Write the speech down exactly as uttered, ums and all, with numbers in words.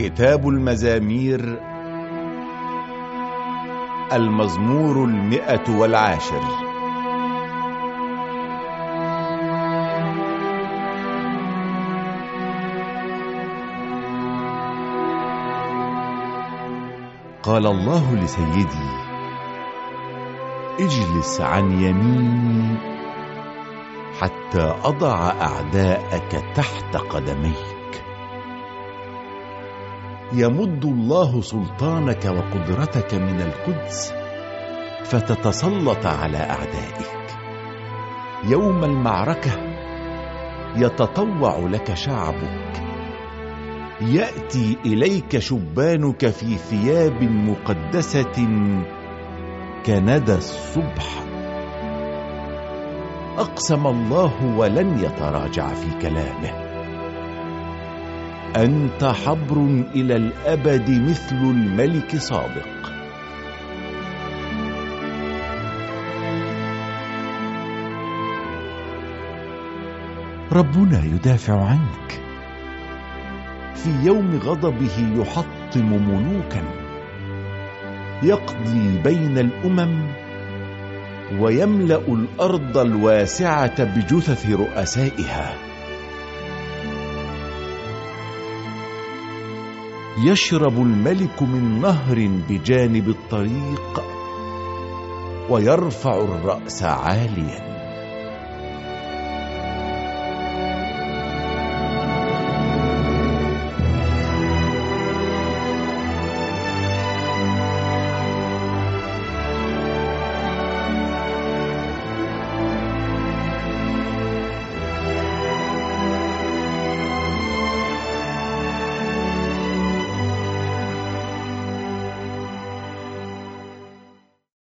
كتاب المزامير، المزمور المئة والعاشر. قال الله لسيدي: اجلس عن يميني حتى أضع أعداءك تحت قدميك. يمد الله سلطانك وقدرتك من القدس فتتسلط على أعدائك. يوم المعركة يتطوع لك شعبك، يأتي إليك شبانك في ثياب مقدسة كندى الصبح. أقسم الله ولن يتراجع في كلامه: أنت حبر إلى الأبد مثل الملك صادق. ربنا يدافع عنك، في يوم غضبه يحطم ملوكا، يقضي بين الأمم ويملأ الأرض الواسعة بجثث رؤسائها. يشرب الملك من نهر بجانب الطريق ويرفع الرأس عاليا.